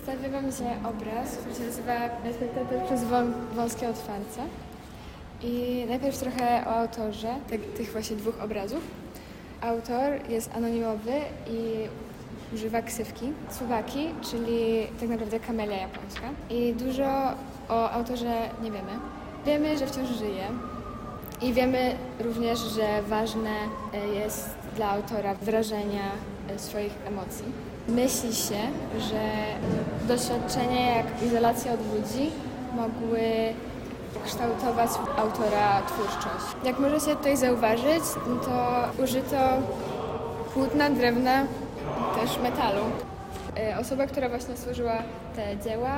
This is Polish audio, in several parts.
Przedstawia mi się obraz, który się nazywa Respektator przez wąskie otwarcia. I najpierw trochę o autorze tych właśnie dwóch obrazów. Autor jest anonimowy i używa ksywki Słowaki, czyli tak naprawdę kamelia japońska. I dużo o autorze nie wiemy. Wiemy, że wciąż żyje i wiemy również, że ważne jest dla autora wyrażenia swoich emocji. Myśli się, że doświadczenia jak izolacja od ludzi mogły kształtować autora twórczość. Jak możecie tutaj zauważyć, to użyto płótna, drewna, też metalu. Osoba, która właśnie stworzyła te dzieła,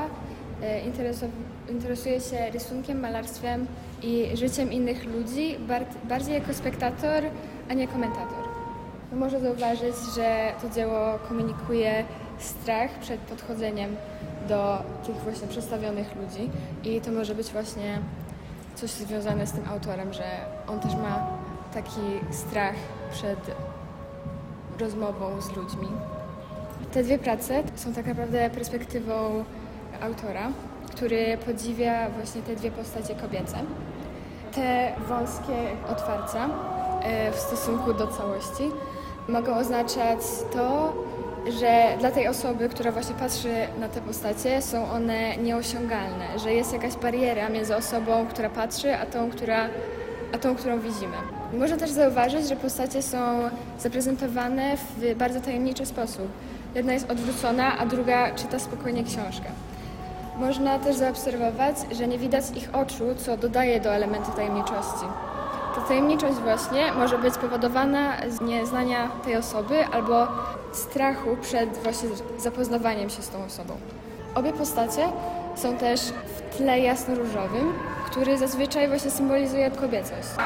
interesuje się rysunkiem, malarstwem i życiem innych ludzi bardziej jako spektator, a nie komentator. Może zauważyć, że to dzieło komunikuje strach przed podchodzeniem do tych właśnie przedstawionych ludzi i to może być właśnie coś związane z tym autorem, że on też ma taki strach przed rozmową z ludźmi. Te dwie prace są tak naprawdę perspektywą autora, który podziwia właśnie te dwie postacie kobiece. Te wąskie otwarcia w stosunku do całości mogą oznaczać to, że dla tej osoby, która właśnie patrzy na te postacie, są one nieosiągalne, że jest jakaś bariera między osobą, która patrzy, a tą, którą widzimy. Można też zauważyć, że postacie są zaprezentowane w bardzo tajemniczy sposób. Jedna jest odwrócona, a druga czyta spokojnie książkę. Można też zaobserwować, że nie widać ich oczu, co dodaje do elementu tajemniczości. Ta tajemniczość właśnie może być powodowana z nieznania tej osoby albo strachu przed właśnie zapoznawaniem się z tą osobą. Obie postacie są też w tle jasno-różowym, który zazwyczaj właśnie symbolizuje kobiecość.